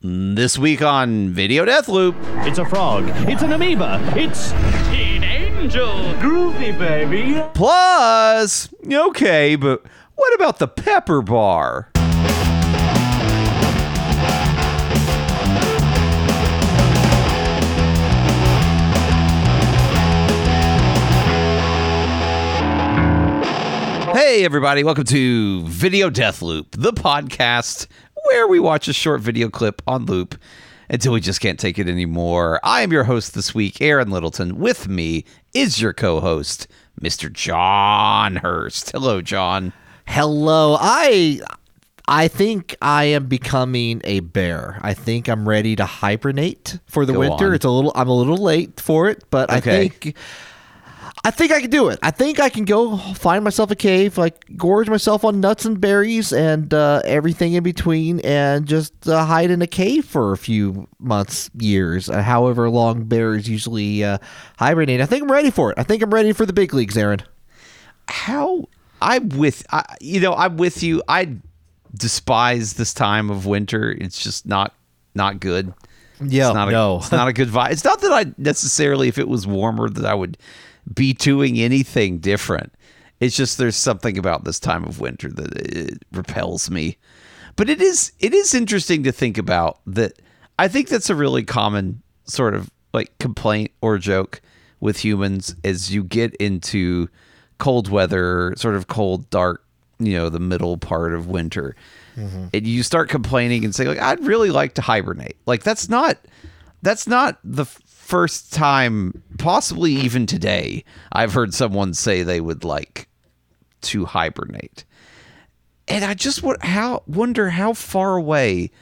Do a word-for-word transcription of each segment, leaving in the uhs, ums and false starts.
This week on Video Deathloop. It's a frog. It's an amoeba. It's an angel. Groovy, baby. Plus, okay, but what about the Pepper Bar? Hey, everybody. Welcome to Video Deathloop, the podcast where we watch a short video clip on loop until we just can't take it anymore. I am your host this week, Aaron Littleton. With me is your co-host, Mister John Hurst. Hello, John. Hello. I I think I am becoming a bear. I think I'm ready to hibernate for the Go winter. on. It's a little I'm a little late for it, but I Okay. think I think I can do it. I think I can go find myself a cave, like gorge myself on nuts and berries and uh, everything in between, and just uh, hide in a cave for a few months, years, uh, however long bears usually uh, hibernate. I think I'm ready for it. I think I'm ready for the big leagues, Aaron. How I'm with I, you know I'm with you. I despise this time of winter. It's just not not good. Yeah, it's not a, no. it's not a good vibe. It's not that I necessarily, if it was warmer, that I would be doing anything different. It's just there's something about this time of winter that it repels me. But it is it is interesting to think about that. I think that's a really common sort of like complaint or joke with humans as you get into cold weather, sort of cold, dark, you know, the middle part of winter. Mm-hmm. And you start complaining and say, like, I'd really like to hibernate. Like, that's not that's not the first time, possibly even today, I've heard someone say they would like to hibernate. And I just w- how, wonder how far away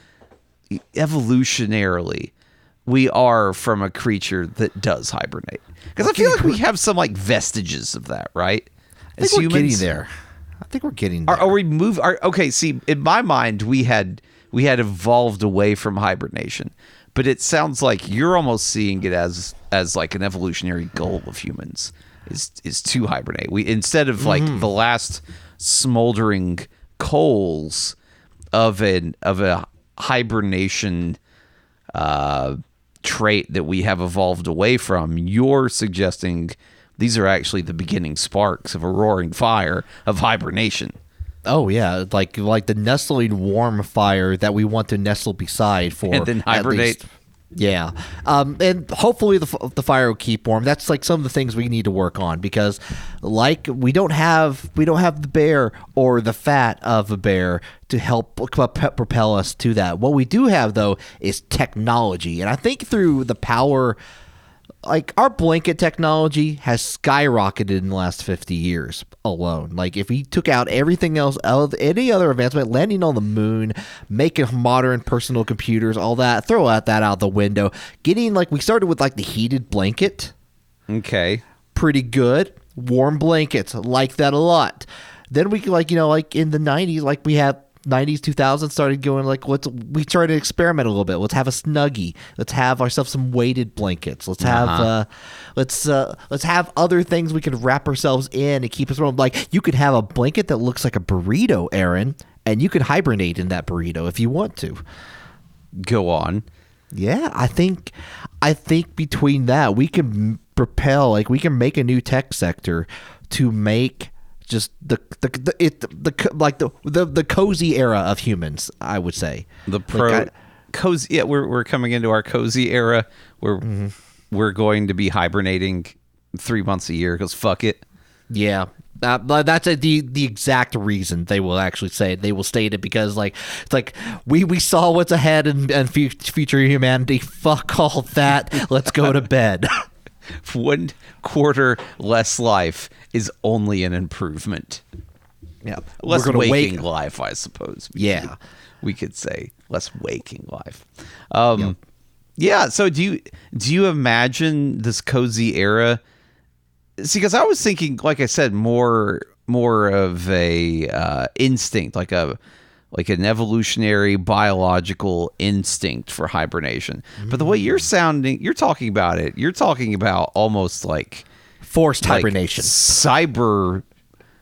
evolutionarily we are from a creature that does hibernate. Because I feel like we have some like vestiges of that, right? I think we're getting there. I think we're getting there. Are, are we move? Are, okay, see, in my mind, we had we had evolved away from hibernation, but it sounds like you're almost seeing it as as like an evolutionary goal of humans is is to hibernate. We instead of like mm-hmm. the last smoldering coals of an of a hibernation uh, trait that we have evolved away from. You're suggesting these are actually the beginning sparks of a roaring fire of hibernation. Oh yeah, like like the nestling warm fire that we want to nestle beside for and then hibernate. At least, yeah, um, and hopefully the the fire will keep warm. That's like some of the things we need to work on because, like, we don't have we don't have the bear or the fat of a bear to help propel us to that. What we do have though is technology, and I think through the power. Like, our blanket technology has skyrocketed in the last fifty years alone. Like, if we took out everything else, any other advancement, landing on the moon, making modern personal computers, all that, throw out that out the window. Getting, like, we started with, like, the heated blanket. Okay. Pretty good. Warm blankets. Like that a lot. Then we, like, you know, like, in the nineties, like, we had nineties, two thousands started going like, let's, we started to experiment a little bit. Let's have a Snuggie. Let's have ourselves some weighted blankets. Let's have, uh-huh. uh, let's, uh, let's have other things we can wrap ourselves in and keep us warm. Like, you could have a blanket that looks like a burrito, Aaron, and you could hibernate in that burrito if you want to. Go on. Yeah, I think, I think between that, we can propel, like, we can make a new tech sector to make just the the the, it, the, the like the, the the cozy era of humans, I would say. The pro like I, cozy. Yeah, we're we're coming into our cozy era where mm-hmm. we're going to be hibernating three months a year because fuck it. Yeah, uh, but that's a, the the exact reason they will actually say it. They will state it because like it's like we, we saw what's ahead and and future humanity. Fuck all that. Let's go to bed. One quarter less life is only an improvement. Yeah, less We're waking wake. life, I suppose. We yeah, could, we could say less waking life. Um, yep. Yeah. So do you do you imagine this cozy era? See, because I was thinking, like I said, more more of a uh, instinct, like a like an evolutionary biological instinct for hibernation. But the way you're sounding, you're talking about it, you're talking about almost like forced like hibernation. Cyber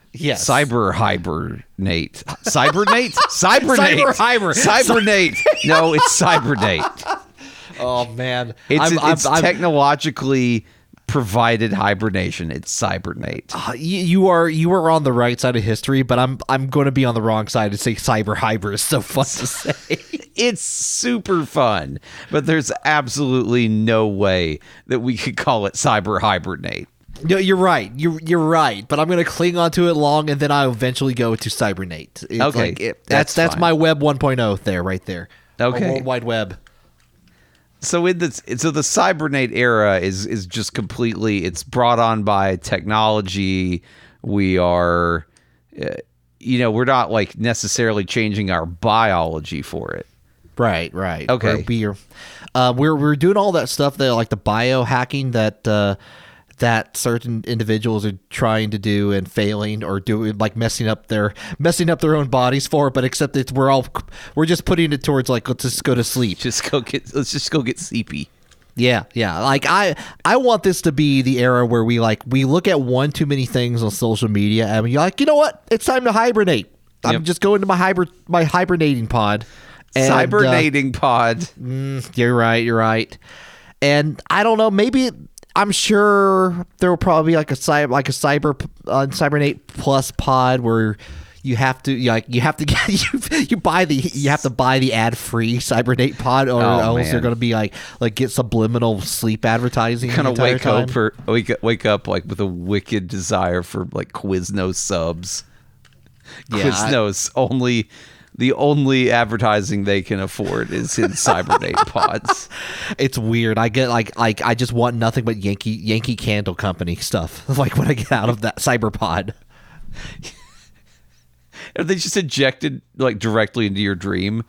Yes. Cyber hibernate. Cybernate? Cybernate. Cyber hiber- Cybernate. No, it's cybernate. Oh man, It's, I'm, it's I'm, I'm, technologically provided hibernation. It's cybernate. uh, you, you are you are on the right side of history, but I'm I'm going to be on the wrong side and say cyber hyper is so fun to say. It's super fun, but there's absolutely no way that we could call it cyber hibernate. No, you're right. You're you're right. But I'm gonna cling onto it long, and then I'll eventually go to Cybernate. It's Okay, like it, that's that's that's fine. my Web one point oh there, right there. Okay. My World Wide Web. So in this, so the cybernate era is is just completely. It's brought on by technology. We are, uh, you know, we're not like necessarily changing our biology for it. Right, right. Okay. We're, we're, uh, we're we're doing all that stuff that like the biohacking that uh, that certain individuals are trying to do and failing or doing like messing up their messing up their own bodies for. But except it's we're all we're just putting it towards like let's just go to sleep. Just go get. Let's just go get sleepy. Yeah, yeah. Like I, I want this to be the era where we like we look at one too many things on social media and we're like, you know what? It's time to hibernate. I'm Yep. just going to my hiber my hibernating pod. And, uh, Cybernating pod. you're right. You're right. And I don't know. Maybe I'm sure there will probably be like a cyber like a cyber uh, cybernate plus pod where. You have to you like you have to get you, you buy the you have to buy the ad free Cybernate pod or Oh, else man. they're gonna be like like get subliminal sleep advertising. Kind the of entire wake time. up or wake up, wake up like with a wicked desire for like Quiznos subs. Yeah, I- Quiznos only the only advertising they can afford is in Cybernate pods. It's weird. I get like like I just want nothing but Yankee Yankee Candle Company stuff. Like when I get out of that Cyberpod. Are they just injected like directly into your dream?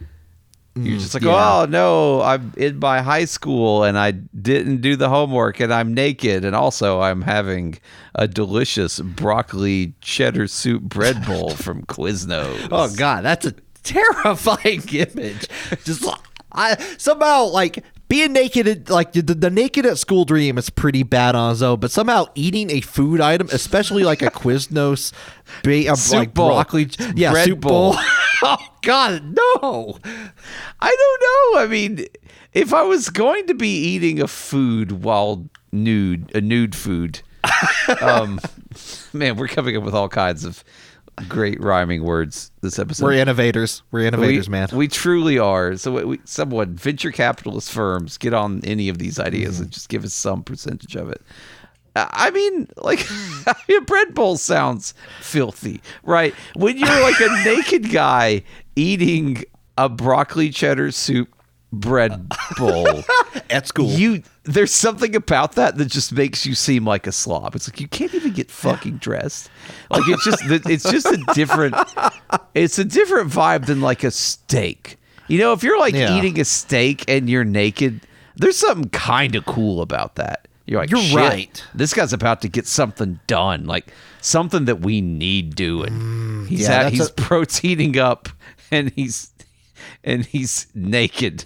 You're just like, yeah. oh no, I'm in my high school and I didn't do the homework and I'm naked and also I'm having a delicious broccoli cheddar soup bread bowl from Quiznos. Oh god, that's a terrifying image. Just like, I somehow like being naked, like the, the naked at school dream is pretty bad on its own, but somehow eating a food item, especially like a Quiznos, ba- uh, Soup like bowl. broccoli, yeah, Bread soup bowl. bowl. Oh God, no! I don't know. I mean, if I was going to be eating a food while nude, a nude food, um, man, we're coming up with all kinds of great rhyming words this episode. We're innovators. We're innovators, we, man. We truly are. So, we, we, someone, venture capitalist firms, get on any of these ideas Mm-hmm. and just give us some percentage of it. I mean, like, a bread bowl sounds filthy, right? When you're like a naked guy eating a broccoli cheddar soup bread bowl At school. you there's something about that that just makes you seem like a slob. It's like you can't even get fucking dressed. Like it's just it's just a different it's a different vibe than like a steak. You know, if you're like Yeah. eating a steak and you're naked, there's something kind of cool about that. You're like, You're shit, right. this guy's about to get something done, like something that we need doing. he's yeah, at, that's he's a- proteining up, and he's and he's naked.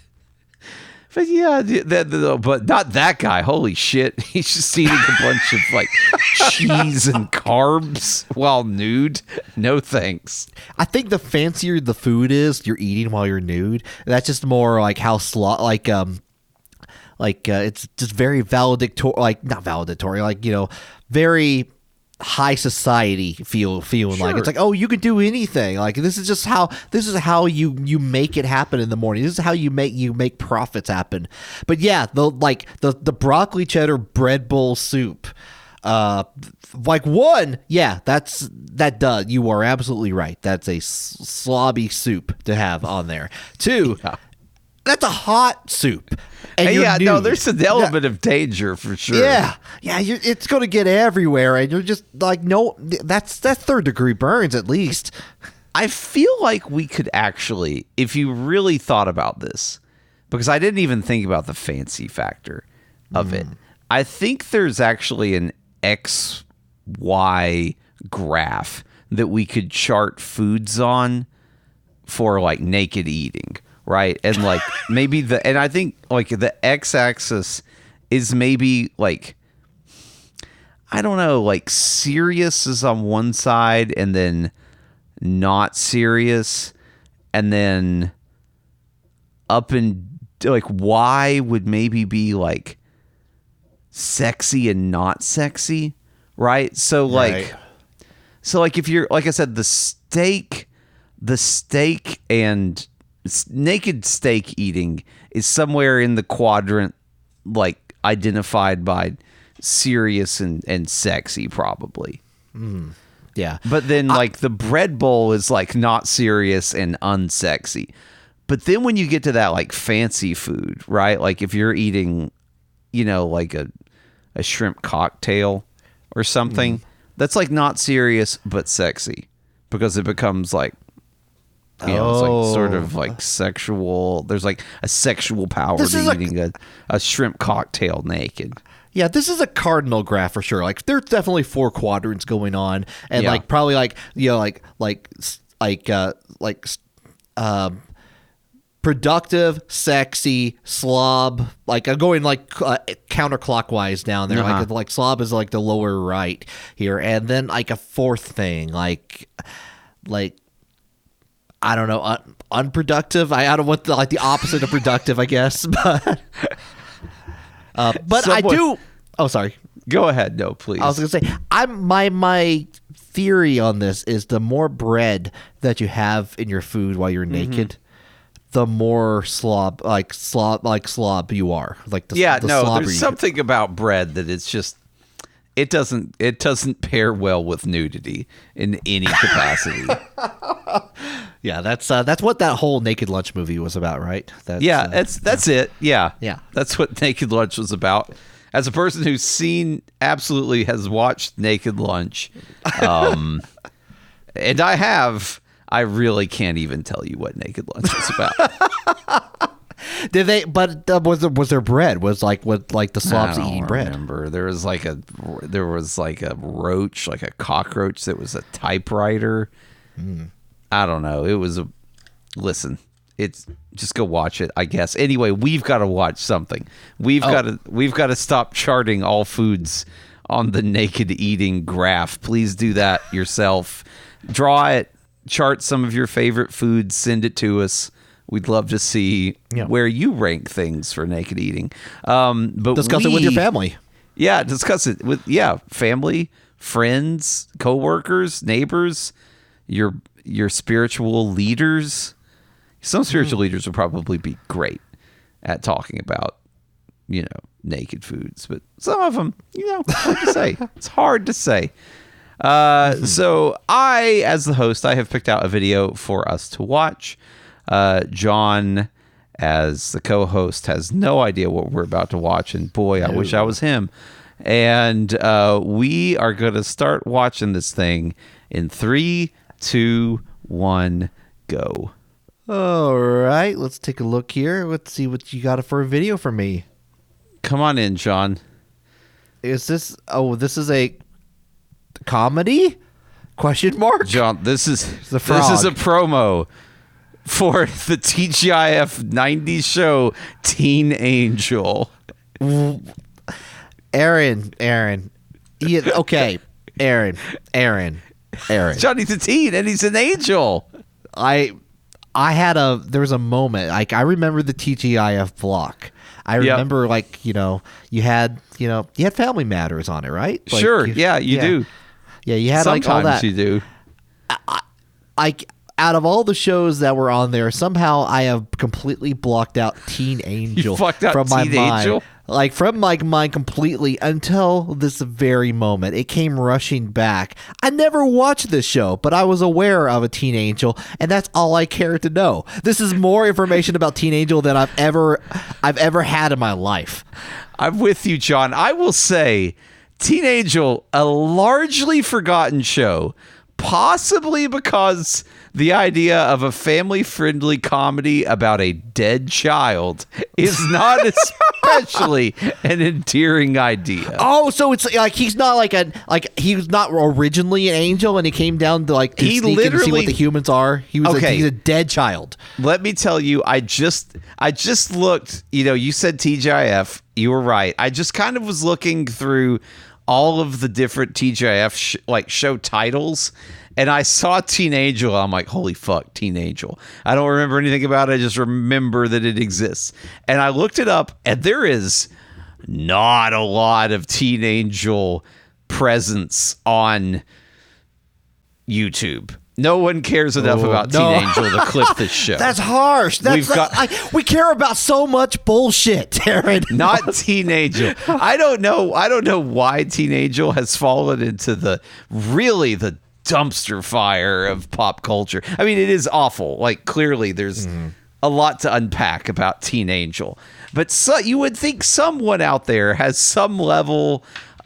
But yeah, the, the, the, but not that guy. Holy shit, he's just eating a bunch of like cheese and carbs while nude. No thanks. I think the fancier the food is you're eating while you're nude, that's just more like how slot like um like uh, it's just very valedictorian, like not valedictorian, like you know, very high society feel feeling like it's Sure. like, oh, you could do anything. Like this is just how this is how you you make it happen in the morning. This is how you make you make profits happen. But yeah, the like the the broccoli cheddar bread bowl soup. Uh, like one, yeah, that's that does. You are absolutely right. That's a s- slobby soup to have on there. Two, that's a hot soup. And Hey, you're yeah, no, nude. there's an element of danger for sure. Yeah, yeah, you're, it's going to get everywhere, and you're just like, no, that's that's third degree burns at least. I feel like we could actually, if you really thought about this, because I didn't even think about the fancy factor of it. I think there's actually an X Y graph that we could chart foods on for like naked eating, right? And like maybe the, and I think like the X axis is maybe like, I don't know, like serious is on one side and then not serious, and then up and like Y would maybe be like sexy and not sexy, right? So like Right. so like if you're like I said, the steak the steak and s- naked steak eating is somewhere in the quadrant like identified by serious and, and sexy probably. Yeah. But then like the bread bowl is like not serious and unsexy. But then when you get to that like fancy food, right? Like if you're eating, you know, like a a shrimp cocktail or something, mm. that's like not serious but sexy because it becomes like you know, it's like sort of like sexual. There's like a sexual power This to is a- eating a, a shrimp cocktail naked. Yeah, this is a cardinal graph for sure. Like, there's definitely four quadrants going on, and Yeah. like probably like you know like like like uh like um productive, sexy, slob. Like I'm going like uh, counterclockwise down there. Uh-huh. Like like slob is like the lower right here, and then like a fourth thing like like. I don't know, un- unproductive. I, I don't want the, like the opposite of productive, I guess. But uh, but I Someone- do. Oh, sorry. Go ahead, no, please. I was gonna say, I'm my my theory on this is the more bread that you have in your food while you're naked, the more slob like slob like slob you are. Like the yeah, the no, slobber there's you- something about bread that it's just it doesn't it doesn't pair well with nudity in any capacity. Yeah, that's uh, that's what that whole Naked Lunch movie was about, right? That's, yeah, uh, that's that's it. Yeah, Yeah. that's what Naked Lunch was about. As a person who's seen, absolutely has watched Naked Lunch, um, and I have, I really can't even tell you what Naked Lunch was about. Did they? But uh, was there was there bread? Was like what like the slobs I don't eating bread? remember. There was like a there was like a roach, like a cockroach that was a typewriter. I don't know. It was a listen. It's just go watch it, I guess. Anyway, we've got to watch something. We've Oh. got to we've got to stop charting all foods on the naked eating graph. Please do that yourself. Draw it. Chart some of your favorite foods. Send it to us. We'd love to see Yeah. where you rank things for naked eating. Um, but Discuss it with your we- family. Yeah, discuss it with yeah, family, friends, coworkers, neighbors, your your spiritual leaders. Some spiritual leaders would probably be great at talking about, you know, naked foods, but some of them, you know, hard to say. It's hard to say. Uh, so I, as the host, I have picked out a video for us to watch. Uh, John, as the co-host, has no idea what we're about to watch, and boy, I wish I was him. And uh, we are going to start watching this thing in three, two, one, go. All right, let's take a look here. Let's see what you got for a video for me. Come on in, John. Is this? Oh, this is a comedy? Question mark. John, this is The this is a frog. promo for the T G I F nineties show Teen Angel. Aaron, Aaron. Yeah, okay, Aaron, Aaron, Aaron. Johnny's a teen and he's an angel. I, I had a. There was a moment. Like I remember the T G I F block. I Yep. remember, like you know, you had you know, you had Family Matters on it, right? Like, Sure, you- yeah, you do. Yeah, you had Sometimes like all that. you do. Like out of all the shows that were on there, somehow I have completely blocked out Teen Angel blocked out from my Teen mind. Angel? Like from my mind completely until this very moment. It came rushing back. I never watched this show, but I was aware of a Teen Angel, and that's all I cared to know. This is more information about Teen Angel than I've ever I've ever had in my life. I'm with you, John. I will say Teen Angel, a largely forgotten show, possibly because the idea of a family-friendly comedy about a dead child is not especially an endearing idea. Oh, so it's like he's not like a like he was not originally an angel, and he came down to like to He sneak in to see literally- what the humans are. He was Okay. a, he's a dead child. Let me tell you, I just I just looked, you know, you said T G I F, you were right. I just kind of was looking through all of the different T G I F sh- like show titles, and I saw Teen Angel. I'm like, holy fuck, Teen Angel. I don't remember anything about it. I just remember that it exists. And I looked it up, and there is not a lot of Teen Angel presence on YouTube. No one cares enough Oh, about no. Teen Angel to clip this show. That's harsh. That's We've like, got- I, we care about so much bullshit, Darren. Not Teen Angel. I don't know. I don't know why Teen Angel has fallen into the really the dumpster fire of pop culture. I mean, it is awful. Like clearly, there's a lot to unpack about Teen Angel, but so, you would think someone out there has some level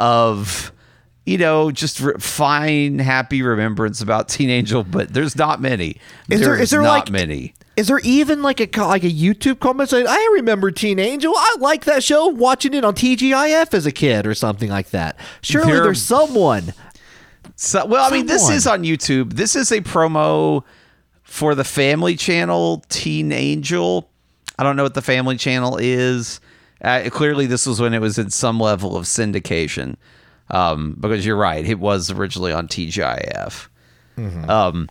of, you know, just re- fine, happy remembrance about Teen Angel, but there's not many. Is there- There's is there, not like- many. Is there even like a co- like a YouTube comment saying, "I remember Teen Angel. I like that show. Watching it on T G I F as a kid or something like that." Surely There- there's someone. So, well, I mean, this Someone. is on YouTube. This is a promo for the Family Channel, Teen Angel. I don't know what the Family Channel is. Uh, clearly, this was when it was in some level of syndication. Um, because you're right, it was originally on T G I F. Um,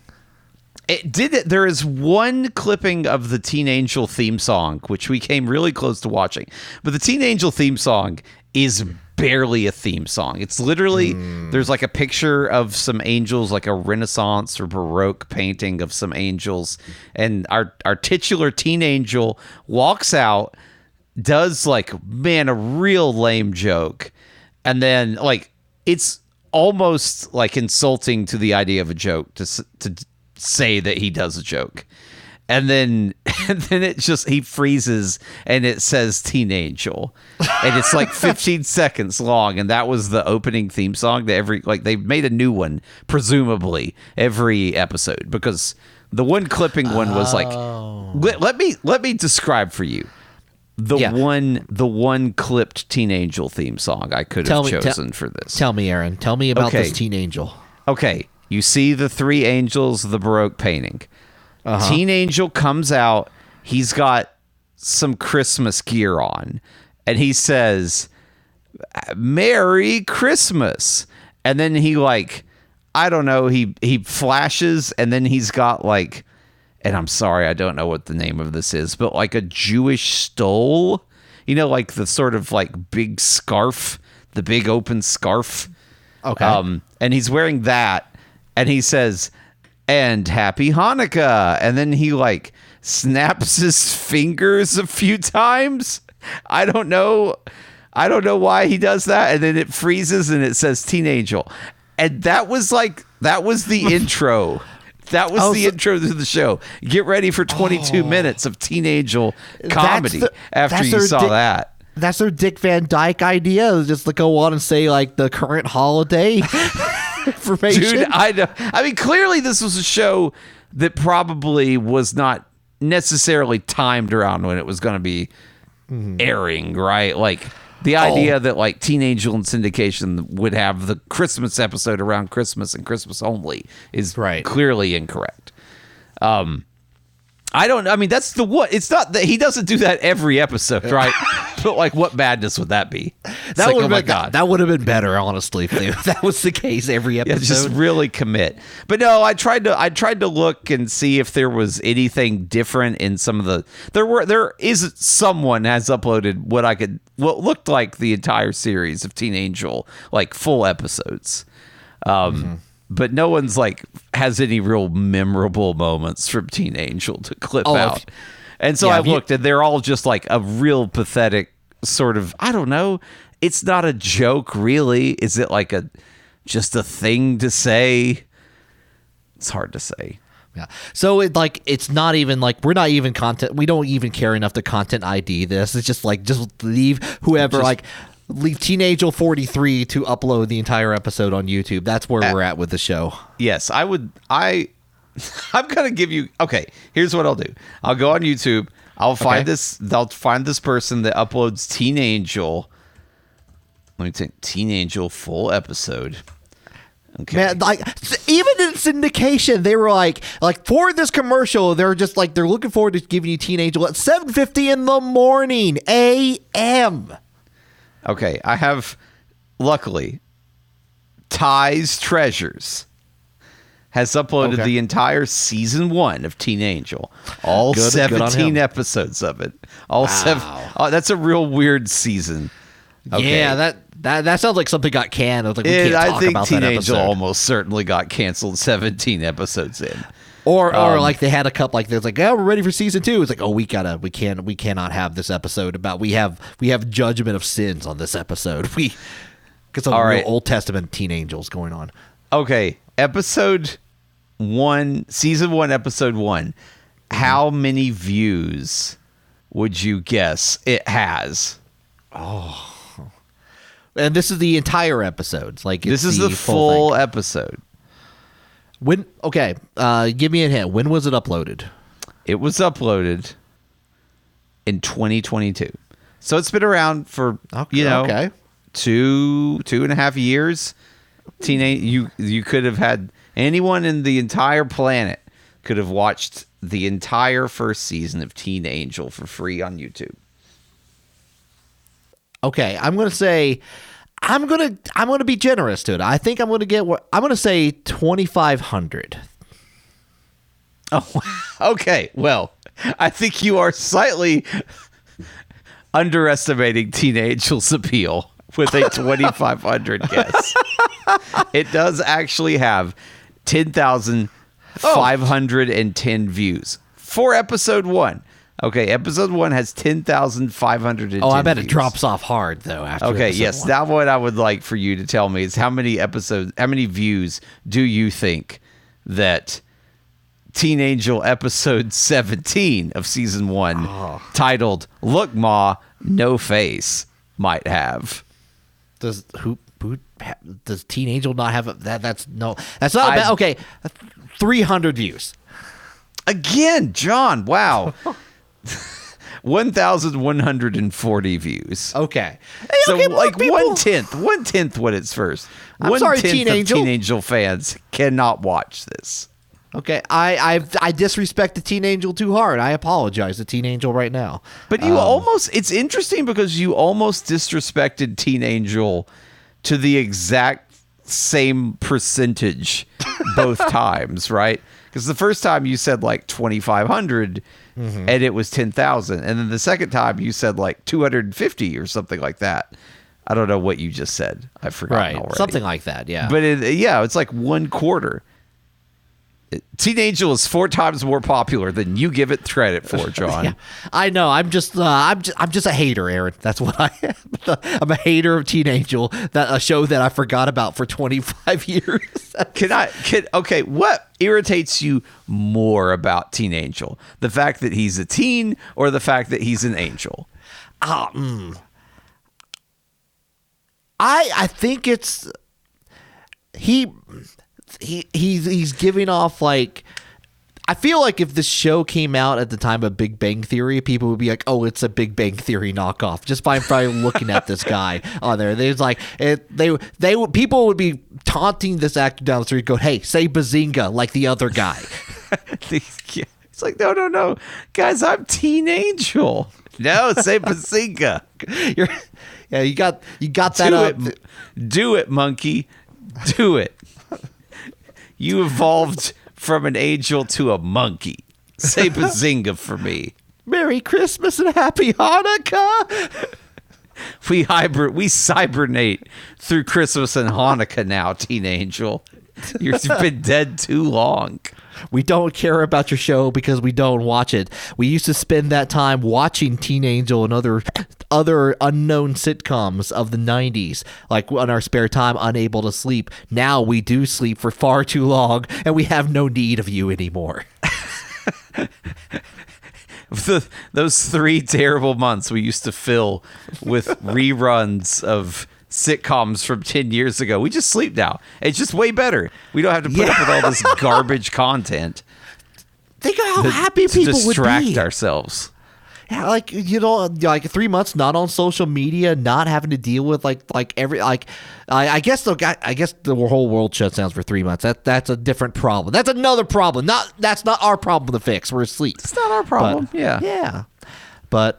it did it. There is one clipping of the Teen Angel theme song, which we came really close to watching. But the Teen Angel theme song is barely a theme song. It's literally there's like a picture of some angels, like a Renaissance or Baroque painting of some angels, and our our titular Teen Angel walks out, does like man a real lame joke, and then like it's almost like insulting to the idea of a joke to s- to say that he does a joke. And then and then it just he freezes and it says Teen Angel. And it's like fifteen seconds long, and that was the opening theme song to every like they made a new one presumably every episode, because the one clipping one was like let, let me let me describe for you the Yeah. one the one clipped Teen Angel theme song I could Tell have me- chosen tell- for this. Tell me, Aaron. Tell me about Okay. this Teen Angel. Okay, you see the three angels, the Baroque painting. Uh-huh. Teen Angel comes out. He's got some Christmas gear on, and he says, "Merry Christmas." And then he like, I don't know, he he flashes, and then he's got like, and I'm sorry, I don't know what the name of this is, but like a Jewish stole, you know, like the sort of like big scarf, the big open scarf. Okay. Um, and he's wearing that, and he says, "And happy Hanukkah." And then he like snaps his fingers a few times. I don't know. I don't know why he does that. And then it freezes and it says Teen Angel. And that was like, that was the intro. That was Oh, the so- intro to the show. Get ready for twenty-two minutes of Teen Angel comedy the- after that's you their saw di- that. That's their Dick Van Dyke idea, is just to go on and say like the current holiday information. Dude, I know. I mean, clearly this was a show that probably was not necessarily timed around when it was going to be airing, right? Like the idea that like Teen Angel and syndication would have the Christmas episode around Christmas and Christmas only is Right. clearly incorrect. Um, I don't. I mean, that's the what. It's not that he doesn't do that every episode, right? But like, what madness would that be? It's that like, would oh have my been god, that would have been better, honestly, if, they, if that was the case every yeah, episode. just really commit. But no, I tried to I tried to look and see if there was anything different in some of the there were there is someone has uploaded what I could what looked like the entire series of Teen Angel, like full episodes. Um Mm-hmm. but no one's like has any real memorable moments from Teen Angel to clip Oh, if- out. And so yeah, I if you- looked and they're all just like a real pathetic sort of, I don't know. It's not a joke, really. Is it like a just a thing to say? It's hard to say. Yeah. So it like it's not even like we're not even content. We don't even care enough to content I D this. It's just like just leave whoever Just- like leave Teen Angel forty-three to upload the entire episode on YouTube. That's where we're at with the show. Yes, I would. I I'm gonna give you. Okay, here's what I'll do. I'll go on YouTube. I'll find Okay. this. I'll find this person that uploads Teen Angel. Let me take Teen Angel full episode. Okay. Man, like even in syndication, they were like, like for this commercial, they're just like they're looking forward to giving you Teen Angel at seven fifty in the morning a m. Okay, I have. Luckily, Ty's Treasures has uploaded Okay. the entire season one of Teen Angel, all Good- good on seventeen him. episodes of it. All seven. Oh, that's a real weird season. Okay. Yeah, that, that that sounds like something got canned. I was like, we It- can't I talk think about Teen that Angel episode. almost certainly got canceled seventeen episodes in. Or, or Um, like they had a couple like there's like, oh, we're ready for season two. It's like, oh, we gotta, we can't, we cannot have this episode about we have we have judgment of sins on this episode. We because some All real right. Old Testament teen angels going on. Okay, episode one, season one, episode one. How many views would you guess it has? And this is the entire episode. Like This it's is the full thing. episode. When okay, uh, give me a hint. When was it uploaded? It was uploaded in twenty twenty-two, so it's been around for Okay, you know okay. two two and a half years. Teenage, you you could have had anyone in the entire planet could have watched the entire first season of Teen Angel for free on YouTube. Okay, I'm gonna say, I'm gonna I'm gonna be generous to it. I think I'm gonna get what I'm gonna say twenty-five hundred. Oh, okay. Well, I think you are slightly underestimating Teen Angel's appeal with a twenty-five hundred guess. It does actually have ten thousand five hundred ten views for episode one. Okay, episode one has ten thousand five hundred ten Oh, I bet views. it drops off hard though. After Okay, episode yes. one. Now what I would like for you to tell me is how many episodes, how many views do you think that Teen Angel episode seventeen of season one, Oh. titled "Look Ma, No Face," might have? Does who, who ha- does Teen Angel not have a, that? That's no. That's not I- bad. Okay, three hundred views. Again, John. Wow, one thousand one hundred and forty views. Okay, So okay, more like people- one tenth, one tenth what it's first. I'm One sorry, tenth Teen of Angel. Teen Angel fans cannot watch this. Okay, I I I disrespect the Teen Angel too hard. I apologize to Teen Angel right now. But you almost, it's interesting because you almost disrespected Teen Angel to the exact same percentage both times, right? Because the first time you said like twenty-five hundred and it was ten thousand. And then the second time you said like two hundred fifty or something like that. I don't know what you just said. I've forgotten Right, already. something like that. Yeah, But it, yeah, it's like one quarter. Teen Angel is four times more popular than you give it credit for, John. yeah, I know. I'm just uh, I'm just I'm just a hater, Aaron. That's what I am. I'm a hater of Teen Angel, that a show that I forgot about for twenty-five years. Can I? Can okay? What irritates you more about Teen Angel? The fact that he's a teen, or the fact that he's an angel? Ah, mm. I I think it's he he he's he's giving off like. I feel like if this show came out at the time of Big Bang Theory, people would be like, "Oh, it's a Big Bang Theory knockoff." Just by by looking at this guy on there, there's like it, they they would people would be taunting this actor down the street, go, "Hey, say Bazinga like the other guy." It's like no, no, no, guys. I'm Teen Angel. No, say Bazinga. You're, yeah, you got you got that Do up. it, do it, monkey. Do it. You evolved from an angel to a monkey. Say Bazinga for me. Merry Christmas and Happy Hanukkah. We hybrid, we cybernate through Christmas and Hanukkah now, Teen Angel. You've been dead too long. We don't care about your show because we don't watch it. We used to spend that time watching Teen Angel and other other unknown sitcoms of the nineties, like on our spare time, unable to sleep. Now we do sleep for far too long, and we have no need of you anymore. The, those three terrible months we used to fill with reruns of sitcoms from ten years ago. We just sleep now. It's just way better. We don't have to put up with all this garbage content Think of how to, happy to people would distract be. ourselves. Yeah, like you know, like three months not on social media, not having to deal with like like every like. I, I guess the guy, I guess the whole world shuts down for three months. That that's a different problem. That's another problem. Not that's not our problem to fix. We're asleep. It's not our problem. But- yeah. yeah. But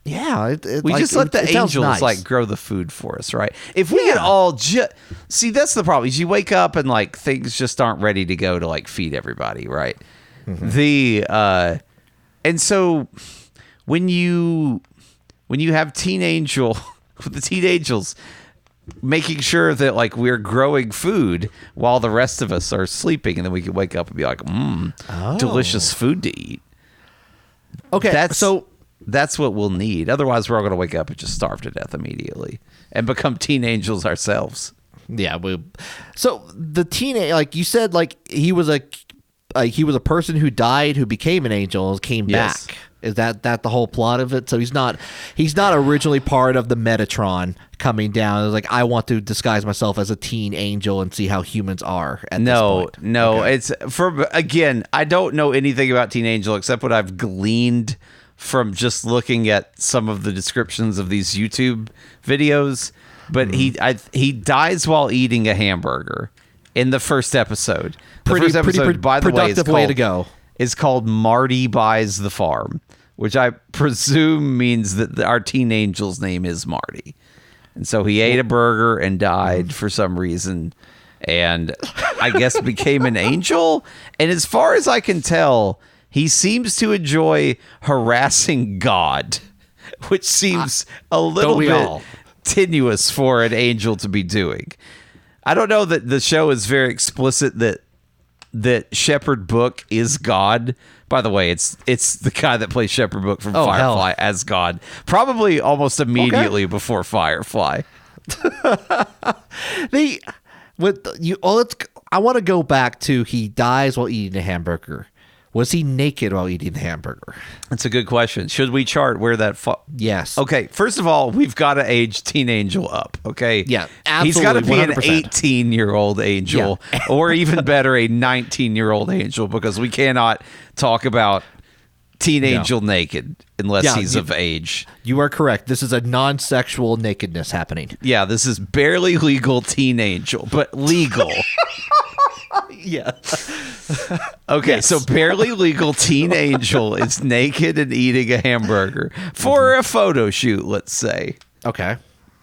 Yeah, it, it, We like, just let it- the it sounds angels nice. like grow the food for us, right? If we Yeah. could all just see, that's the problem. Is you wake up and like things just aren't ready to go to like feed everybody, right? Mm-hmm. The uh, and so when you when you have teen angel with the teen angels making sure that like we're growing food while the rest of us are sleeping, and then we can wake up and be like, mmm, Oh. delicious food to eat. Okay, That's so that's what we'll need. Otherwise, we're all going to wake up and just starve to death immediately and become teen angels ourselves. yeah, we, so the teenage, like you said, like he was a uh, he was a person who died who became an angel and came Yes. back. Is that that the whole plot of it? So he's not he's not originally part of the Metatron coming down. It was like, I want to disguise myself as a teen angel and see how humans are at No, this point. no, Okay. it's for again. I don't know anything about Teen Angel except what I've gleaned from just looking at some of the descriptions of these YouTube videos. But Mm-hmm. he, I, he dies while eating a hamburger in the first episode. The Pretty- first pretty episode, pro- by the way, is productive way called, to go. is called Marty Buys the Farm, which I presume means that the, our teen angel's name is Marty. And so he ate a burger and died for some reason, and I guess became an angel. And as far as I can tell, he seems to enjoy harassing God, which seems a little we bit all? tenuous for an angel to be doing. I don't know that the show is very explicit that that Shepherd Book is God. By the way, it's it's the guy that plays Shepherd Book from Oh, Firefly hell. as God, probably almost immediately before Firefly. They with you. Oh, let's. I want to go back to he dies while eating a hamburger. Was he naked while eating the hamburger? That's a good question. Should we chart where that? Fa- Yes. Okay, first of all, we've got to age Teen Angel up. Okay. Yeah, He's got to absolutely, be one an hundred percent. eighteen-year-old angel, or even better, a nineteen-year-old angel, because we cannot talk about Teen Angel naked unless Yeah, he's you- of age. You are correct. This is a non-sexual nakedness happening. Yeah, this is barely legal Teen Angel, but legal. Yeah. Okay, so barely legal Teen Angel is naked and eating a hamburger for a photo shoot, let's say. Okay.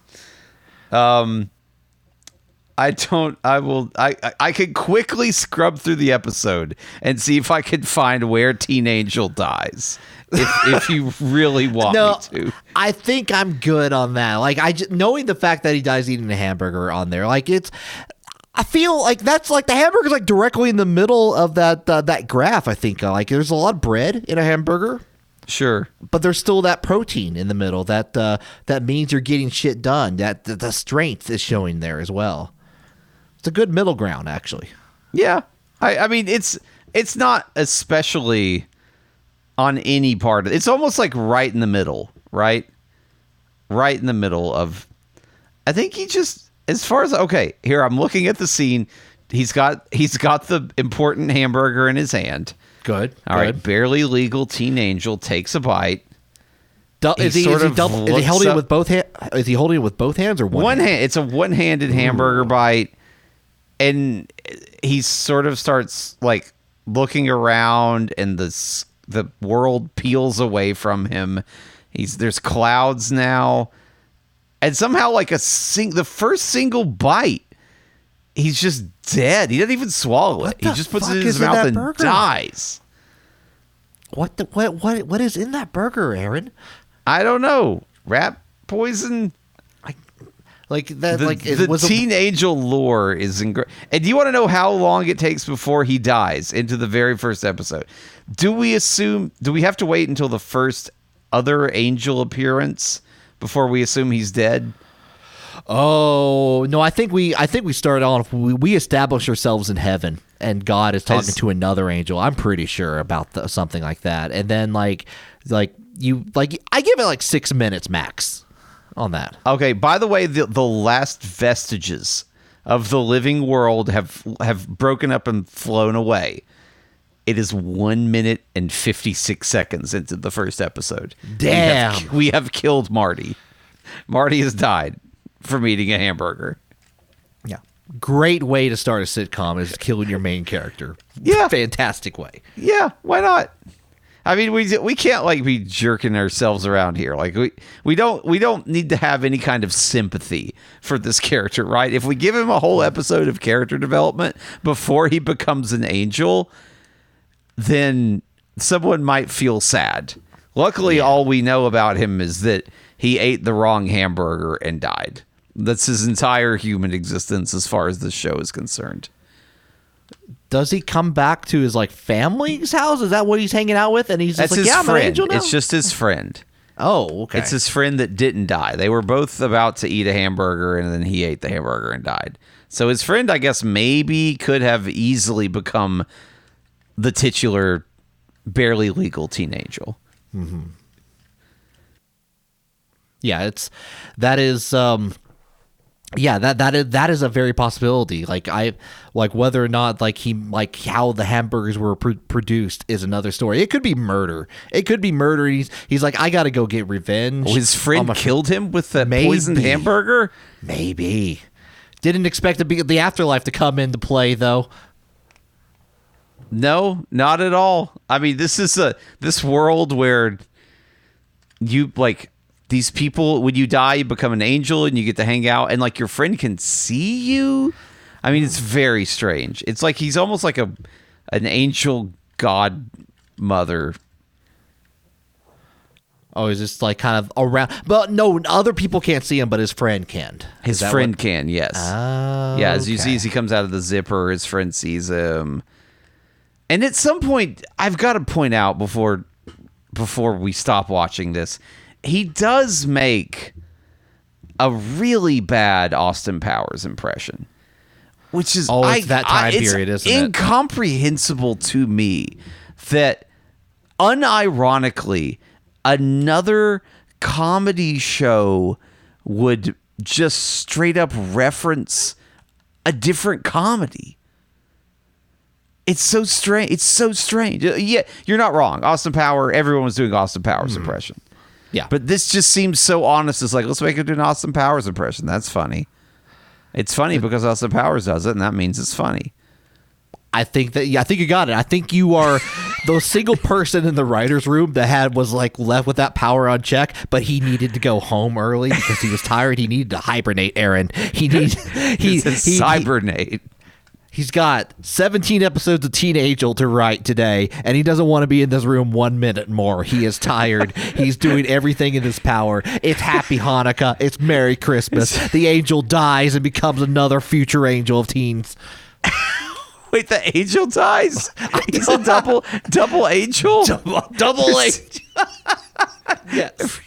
I don't. I will. I. I- I can quickly scrub through the episode and see if I can find where Teen Angel dies. If if you really want No, me to. I think I'm good on that. Like I just, knowing the fact that he dies eating a hamburger on there, like it's. I feel like that's like the hamburger's like directly in the middle of that uh, that graph. I think uh, like there's a lot of bread in a hamburger, Sure. but there's still that protein in the middle. That uh, that means you're getting shit done. That the, the strength is showing there as well. It's a good middle ground, actually. Yeah. I. I mean, it's it's not especially on any part of it. It's almost like right in the middle, right? Right in the middle of. I think he just. As far as okay, here I'm looking at the scene. He's got he's got the important hamburger in his hand. Good. All right, barely legal Teen Angel takes a bite. Du- He is he, sort is he, of double, is he looks holding it up- with both hands? Is he holding it with both hands or one? One hand? hand, it's a one-handed hamburger bite, and he sort of starts like looking around, and the s- the world peels away from him. He's there's clouds now, and somehow like a sing the first single bite, he's just dead. He doesn't even swallow What it. He the just puts it fuck in his is in mouth that and burger? dies. What the what what what is in that burger, Aaron? I don't know. Rat poison. Like that? The, like it the was a- Teen Angel lore is incredible. And do you want to know how long it takes before he dies into the very first episode? Do we assume, do we have to wait until the first other angel appearance before we assume he's dead? Oh no! I think we I think we start off. We, we establish ourselves in heaven, and God is talking As- to another angel. I'm pretty sure about the, something like that. And then like like you like I give it like six minutes max on that. Okay, by the way, the, the last vestiges of the living world have have broken up and flown away. It is one minute and fifty-six seconds into the first episode. Damn. We have, we have killed Marty. Marty has died from eating a hamburger. Yeah, great way to start a sitcom is killing your main character. Yeah. Fantastic way. Yeah, why not? I mean, we we can't like be jerking ourselves around here. Like we we don't we don't need to have any kind of sympathy for this character, right? If we give him a whole episode of character development before he becomes an angel, then someone might feel sad. Luckily, yeah. all we know about him is that he ate the wrong hamburger and died. That's his entire human existence as far as this show is concerned. Does he come back to his like family's house? Is that what he's hanging out with? And he's just That's like, his yeah, I'm an friend. angel now? It's just his friend. Oh, okay. It's his friend that didn't die. They were both about to eat a hamburger, and then he ate the hamburger and died. So his friend, I guess, maybe could have easily become the titular, barely legal teen angel. Mm-hmm. Yeah, it's that is. Um, Yeah, that that is that is a very possibility. Like I like whether or not like he like how the hamburgers were pr- produced is another story. It could be murder. It could be murder. He's he's like I got to go get revenge. Oh, his friend my killed fr- him with the Maybe. poisoned hamburger. Maybe didn't expect to be the afterlife to come into play though. No, not at all. I mean, this is a this world where you like. These people, when you die, you become an angel and you get to hang out and like your friend can see you. I mean, it's very strange. It's like he's almost like a an angel godmother. Oh, he's just like kind of around. But no, other people can't see him, but his friend can. His friend what? can, yes. Oh, yeah, as you okay. see, as he comes out of the zipper, his friend sees him. And at some point, I've got to point out before before we stop watching this, he does make a really bad Austin Powers impression, which is oh, it's I, that time I, it's period, isn't incomprehensible it? to me that unironically another comedy show would just straight up reference a different comedy. It's so strange. It's so strange. Yeah, you're not wrong. Austin Powers. Everyone was doing Austin Powers mm. impression. Yeah. But this just seems so honest. It's like, let's make it do an Austin Powers impression. That's funny. It's funny because Austin Powers does it, and that means it's funny. I think that yeah, I think you got it. I think you are the single person in the writer's room that had was like left with that power on check, but he needed to go home early because he was tired. He needed to hibernate, Aaron. He needs he, he, he hibernate. He, He's got seventeen episodes of Teen Angel to write today, and he doesn't want to be in this room one minute more. He is tired. He's doing everything in his power. It's Happy Hanukkah. It's Merry Christmas. The angel dies and becomes another future angel of teens. Wait, the angel dies? He's a double double angel? Double, double angel. Yes.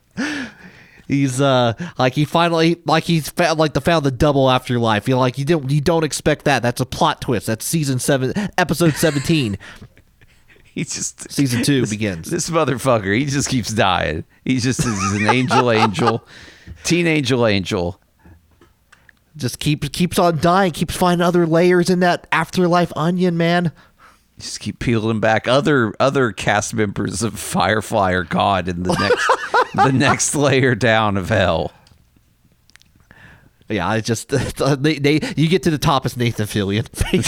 He's uh like he finally like he's found like the found the double afterlife. You like you don't you don't expect that. That's a plot twist. That's season seven, episode seventeen. He just season two this, begins. This motherfucker, he just keeps dying. He just is an angel, angel, teen angel, angel. Just keeps keeps on dying. Keeps finding other layers in that afterlife onion, man. Just keep peeling back other other cast members of Firefly or God in the next the next layer down of hell. Yeah, I just they, they you get to the top as Nathan Fillion.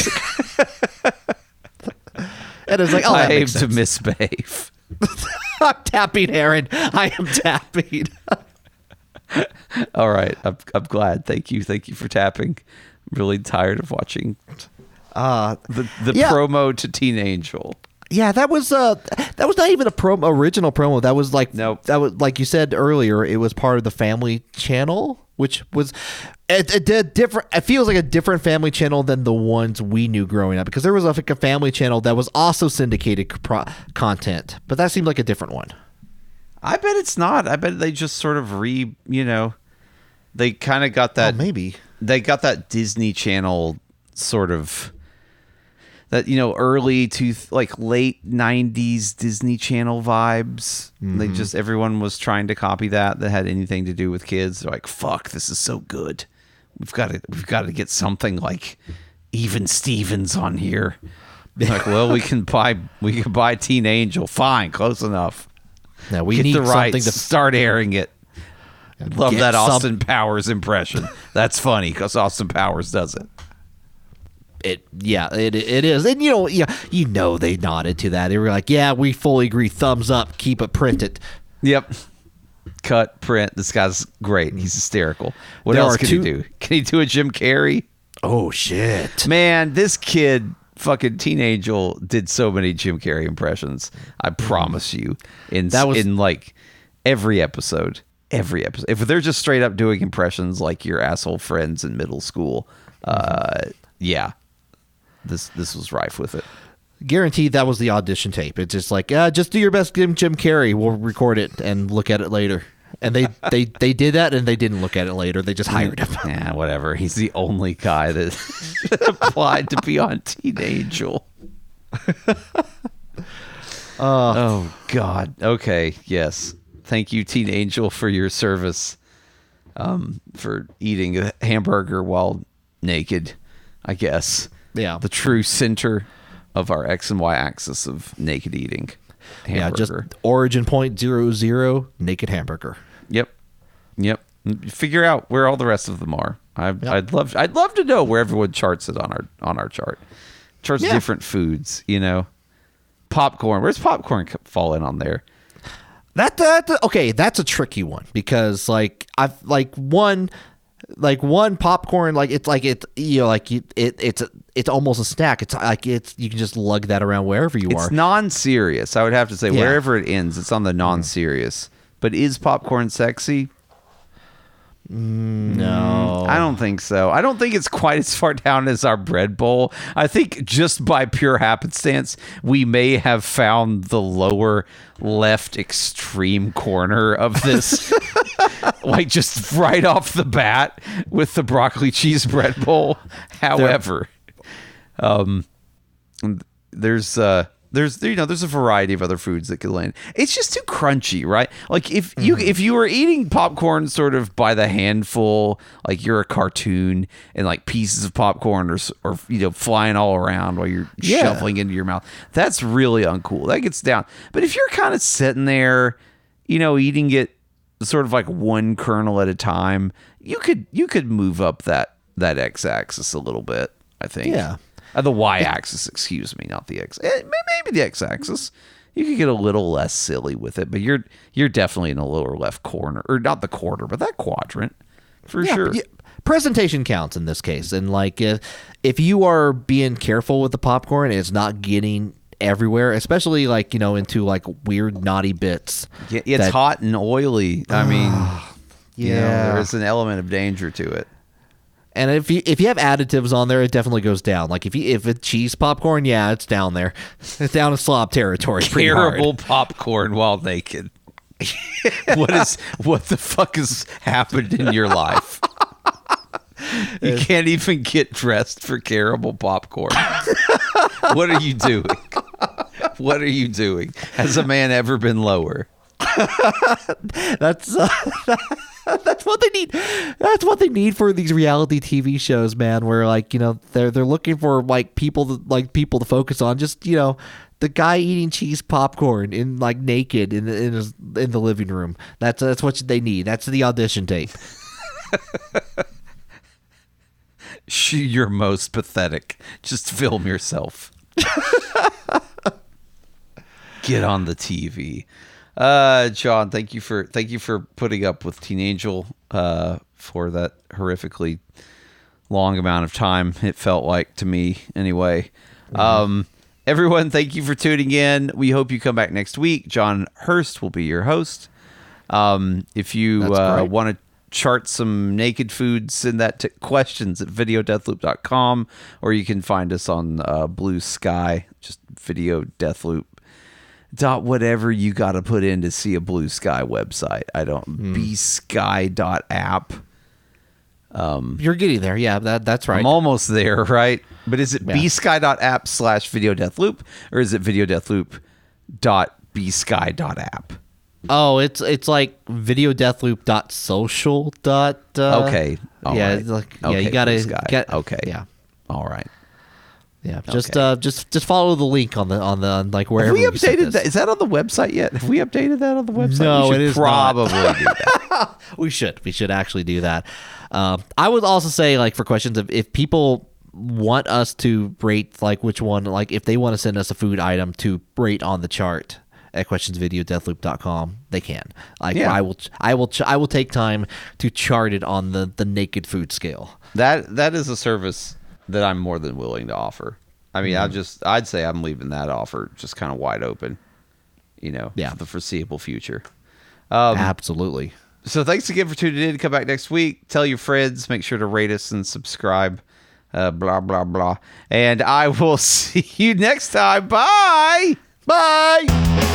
And it's like, oh, I that aim makes to sense. misbehave. I'm tapping, Aaron. I am tapping. All right, I'm I'm glad. Thank you, thank you for tapping. I'm really tired of watching. Uh, the the yeah. promo to Teen Angel. Yeah, that was uh that was not even a promo original promo. That was like nope. that was like you said earlier, it was part of the Family Channel, which was it, it did different it feels like a different Family Channel than the ones we knew growing up, because there was like a Family Channel that was also syndicated pro- content, but that seemed like a different one. I bet it's not. I bet they just sort of re, you know, they kind of got that oh, maybe. They got that Disney Channel sort of that, you know, early to like late nineties Disney Channel vibes. Mm-hmm. They just, everyone was trying to copy that that had anything to do with kids. They're like, fuck, this is so good. We've got to, we've got to get something like Even Stevens on here. Like, well, we can buy, we can buy Teen Angel. Fine, close enough. Now we get need the rights something to start airing it. Love that some- Austin Powers impression. That's funny because Austin Powers does it. It yeah, it it is, and you know, yeah, you know, they nodded to that. They were like, "Yeah, we fully agree. Thumbs up. Keep it printed." Yep. Cut, print. This guy's great. He's hysterical. What There else are can two- he do? Can he do a Jim Carrey? Oh shit! Man, this kid, fucking Teen Angel, did so many Jim Carrey impressions. I promise you, in That was- in like every episode, every episode. If they're just straight up doing impressions like your asshole friends in middle school, uh, yeah, this this was rife with it. Guaranteed that was the audition tape. It's just like, uh, just do your best, Jim Jim Carrey. We'll record it and look at it later. And they, they, they did that, and they didn't look at it later. They just hired him. Yeah, whatever. He's the only guy that applied to be on Teen Angel. Oh, God. Okay. Yes. Thank you, Teen Angel, for your service. Um, for eating a hamburger while naked, I guess. Yeah. The true center of our X and Y axis of naked eating. Yeah, Hamburger. just origin point zero zero naked hamburger. Yep. Yep. Figure out where all the rest of them are. I, I'd love. I'd love to know where everyone charts it on our on our chart. Charts Yeah. different foods. You know, popcorn. Where's popcorn c- fall in on there? That that okay, that's a tricky one because like I've like one like one popcorn like it's like it you know like you, it it's a, it's almost a snack. It's like it's you can just lug that around wherever you It's are. non-serious. I would have to say Yeah. wherever it ends, it's on the non-serious. But is popcorn sexy? No. I don't think so. I don't think it's quite as far down as our bread bowl. I think just by pure happenstance, we may have found the lower left extreme corner of this. Like just right off the bat with the broccoli cheese bread bowl. However, um, there's uh there's you know there's a variety of other foods that could land. It's just too crunchy, right? Like if you if you were eating popcorn sort of by the handful, like you're a cartoon and like pieces of popcorn or s- or you know flying all around while you're Yeah. shoveling into your mouth, that's really uncool. That gets down. But if you're kind of sitting there, you know, eating it sort of like one kernel at a time, you could you could move up that that x-axis a little bit, I think. Yeah. Uh, the y-axis, excuse me, not the x. eh, Maybe the x-axis. You could get a little less silly with it, but you're you're definitely in the lower left corner, or not the corner, but that quadrant for Yeah, sure. yeah, presentation counts in this case, and like if if you are being careful with the popcorn, it's not getting everywhere, especially like you know into like weird naughty bits. Yeah, it's that- hot and oily. I mean, you know, Yeah. there is an element of danger to it. And if you if you have additives on there, it definitely goes down. Like if you if it's cheese popcorn, yeah, it's down there. It's down in slob territory. pretty hard. Terrible popcorn while naked. What is what the fuck has happened in your life? You can't even get dressed for terrible popcorn. What are you doing? What are you doing? Has a man ever been lower? That's uh, that's what they need. That's what they need for these reality T V shows, man. Where like you know they're they're looking for like people to, like people to focus on. Just you know the guy eating cheese popcorn in like naked in the, in his, in the living room. That's that's what they need. That's the audition tape. She, you're most pathetic. Just film yourself. Get on the T V. Uh, John, thank you for thank you for putting up with Teen Angel uh, for that horrifically long amount of time. It felt like to me, anyway. Mm-hmm. Um, everyone, thank you for tuning in. We hope you come back next week. John Hurst will be your host. Um, if you That's uh, great. want to chart some naked foods, send that to questions at video death loop dot com, or you can find us on uh, Blue Sky, just Video Deathloop. Dot whatever you got to put in to see a Blue Sky website. I don't Hmm. bsky dot app. You're getting there, yeah. That that's right. I'm almost there, right? But is it Yeah. bsky dot app slash video death loop, or is it video death loop dot bsky dot app? Oh, it's it's like video death loop dot social dot. Uh, Okay, all yeah, right. it's like yeah, Okay, you gotta Blue Sky. get Okay, Yeah, all right. yeah. Just Okay. uh, just just follow the link on the on the on like Have wherever we you sent updated this. that? Is that on the website yet? Have we updated that on the website? No, we should it is not. probably do that. We should we should actually do that. Um, I would also say like for questions of if people want us to rate like which one, like if they want to send us a food item to rate on the chart at questions video death loop dot com, they can. Like Yeah. I will, I will, I will take time to chart it on the the naked food scale. That that is a service that I'm more than willing to offer. I mean, I just I'd say I'm leaving that offer just kind of wide open, you know, Yeah. for the foreseeable future. Um, Absolutely. So thanks again for tuning in. Come back next week. Tell your friends. Make sure to rate us and subscribe. Uh, blah blah blah. And I will see you next time. Bye. Bye.